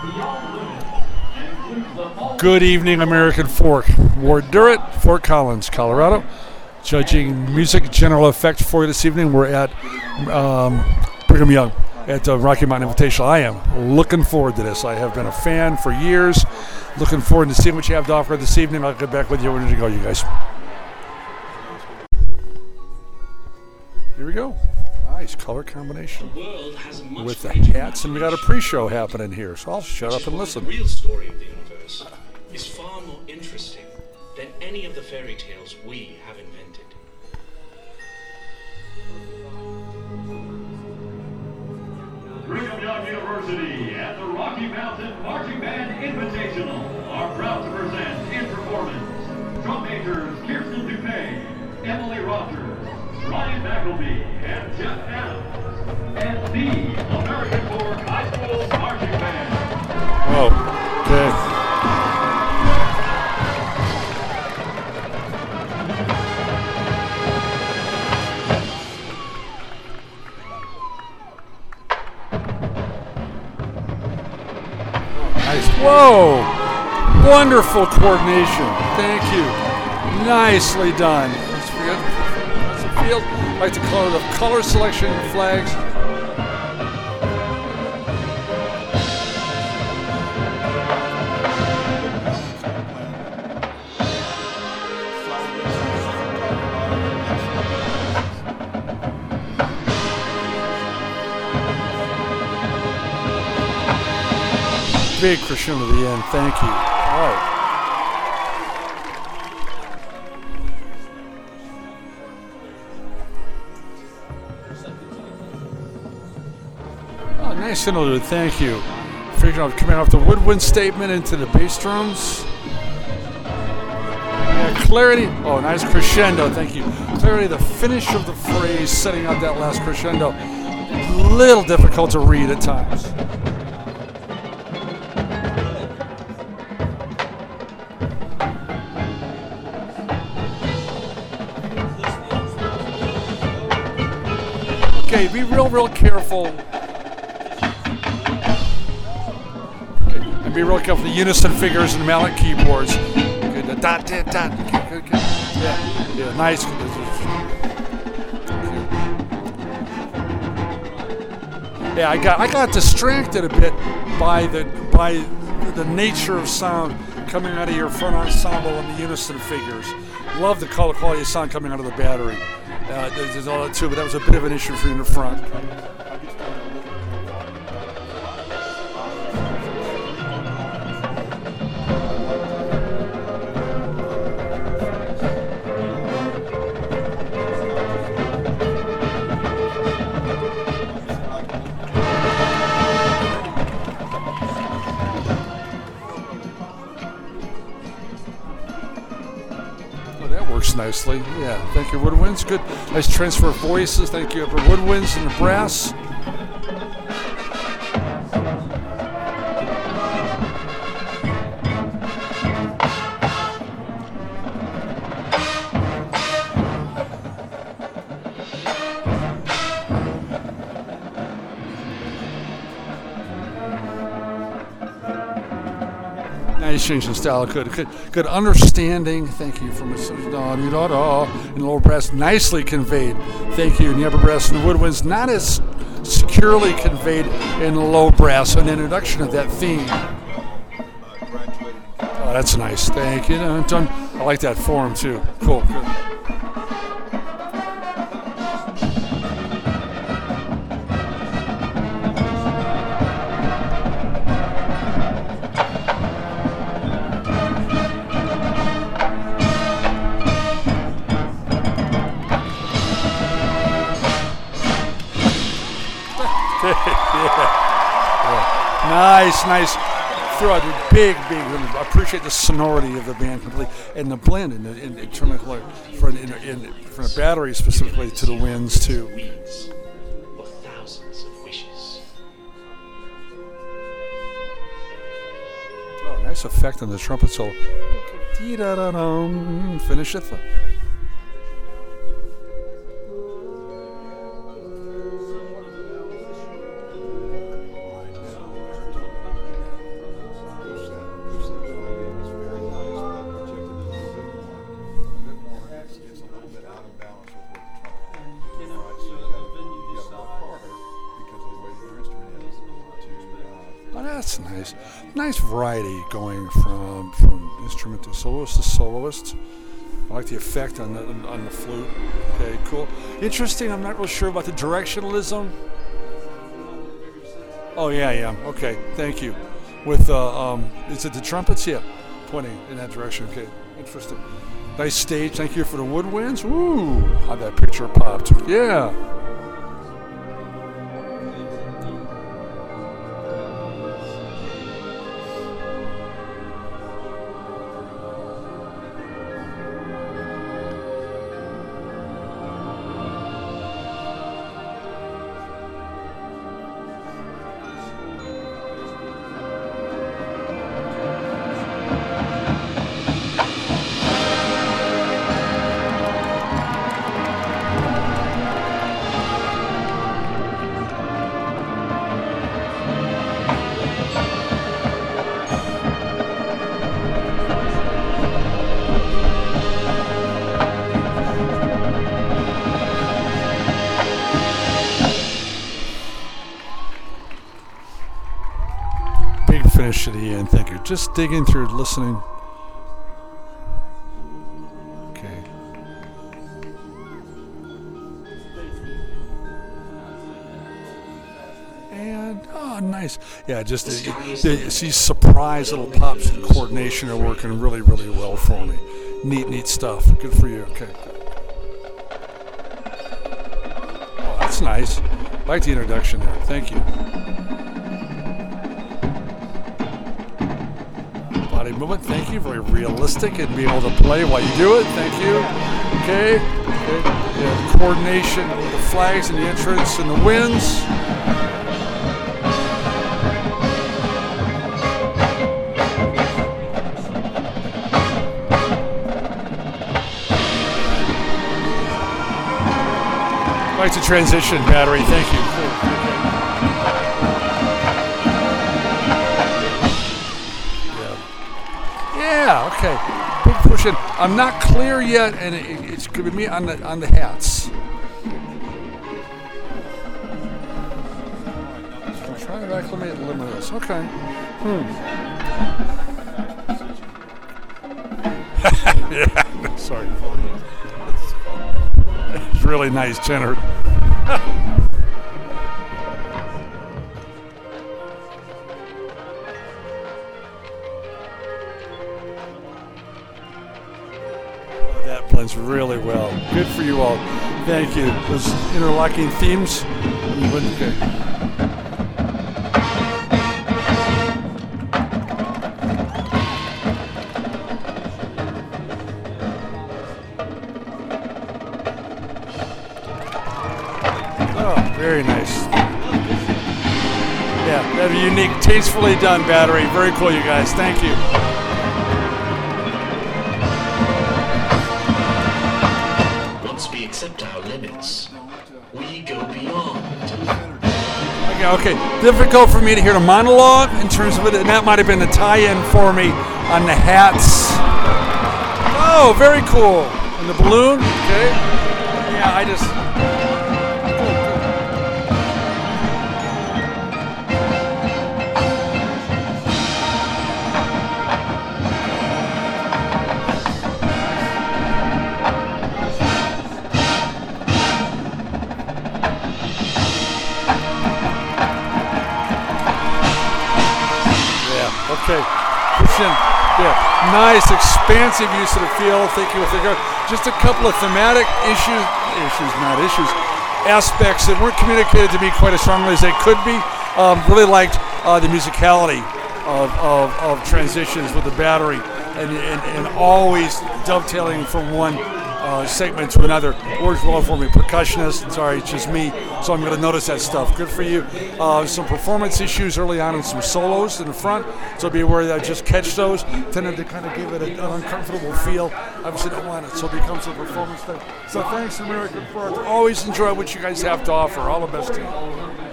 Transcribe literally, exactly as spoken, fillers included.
Good evening, American Fork. Ward Durrett, Fort Collins, Colorado. Judging music general effect for you this evening. We're at um, Brigham Young at the Rocky Mountain Invitational. I am looking forward to this. I have been a fan for years. Looking forward to seeing what you have to offer this evening. I'll get back with you. We're ready to go, you guys. Here we go. Nice color combination with the hats, and we got a pre-show happening here, so I'll shut up and listen. The real story of the universe is far more interesting than any of the fairy tales we have invented. Brigham Young University and the Rocky Mountain Marching Band Invitational are proud to present in performance drum majors Kirsten DuPay, Emily Rogers, Ryan McElvey, and Jeff Adams, and the American Fork High School Marching Band. Oh, okay. Nice. Whoa! Wonderful coordination. Thank you. Nicely done. Let's forget. Field. I like the color, the color selection flags. Big crescendo to the end. Thank you. All right. Nice interlude, thank you. Figuring out coming off the woodwind statement into the bass drums. Yeah, clarity. Oh, nice crescendo, thank you. Clarity, the finish of the phrase, setting up that last crescendo. Little difficult to read at times. Okay, be real, real careful. Be real careful. The unison figures and the mallet keyboards. Good. The dot, dot, dot. Good, good, good. Yeah, yeah, nice. Yeah, I got I got distracted a bit by the by the nature of sound coming out of your front ensemble and the unison figures. Love the color quality of sound coming out of the battery. Uh, there's, there's all that too, but that was a bit of an issue for you in the front. Nicely, yeah. Thank you, Woodwinds. Good, nice transfer of voices. Thank you for Woodwinds and the brass. Nice change in style. Good, good, good understanding. Thank you from Mister Da da da. And the lower brass nicely conveyed. Thank you. And the upper brass and the woodwinds not as securely conveyed in the low brass. An introduction of that theme. Oh, that's nice. Thank you. Done. I like that form too. Cool. Good. Nice, nice. Throughout the big, big. I appreciate the sonority of the band completely, and the blend in the in, in, from, in, in, from the battery specifically to the winds too. Or thousands of wishes. Oh, nice effect on the trumpet solo. Finish it. that's nice. Nice variety going from from instrument to soloist to soloist. I like the effect on the on the flute. Okay, cool. Interesting. I'm not real sure about the directionalism. Oh yeah, yeah. Okay, thank you. With uh, um, is it the trumpets? Yeah, pointing in that direction. Okay, interesting. Nice stage. Thank you for the woodwinds. Woo! How that picture popped. Yeah. Finish to the end. Thank you. Just digging through, listening. Okay. And oh, nice. Yeah, just uh, the, these surprise little pops and coordination are working really, really well for me. Neat, neat stuff. Good for you. Okay. Oh, that's nice. I like the introduction there. Thank you. Movement, thank you. Very realistic and being able to play while you do it. Thank you. Okay. Okay. Yeah, coordination with the flags and the entrance and the winds. I like the transition, Battery. Thank you. Cool. Yeah, okay. Big push in. I'm not clear yet, and it, it's going to be me on the on the hats. I'm trying to acclimate Limitless. Okay. Hmm. Yeah, sorry. It's really nice, Jenner. Blends really well. Good for you all. Thank you. Those interlocking themes. Okay. Oh, very nice. Yeah, that unique, tastefully done, Battery. Very cool, you guys. Thank you. Accept our limits. We go beyond. Okay, okay. Difficult for me to hear the monologue in terms of it, and that might have been the tie-in for me on the hats. Oh, very cool. And the balloon, okay. Yeah, I just... Okay, Christian, yeah, nice, expansive use of the field. Thank you. Just a couple of thematic issues, issues, not issues, aspects that weren't communicated to me quite as strongly as they could be. Um, really liked uh, the musicality of, of, of transitions with the Battery, and, and, and always dovetailing from one uh, segment to another. Works well for me. Percussionist, sorry, it's just me, so I'm going to notice that stuff. Good for you. Uh, some performance issues early on and some solos in the front, so be aware that I just catch those. Tended to kind of give it a, an uncomfortable feel. Obviously don't want it, so it becomes a performance thing. So thanks, American Fork. Always enjoy what you guys have to offer. All the best to you.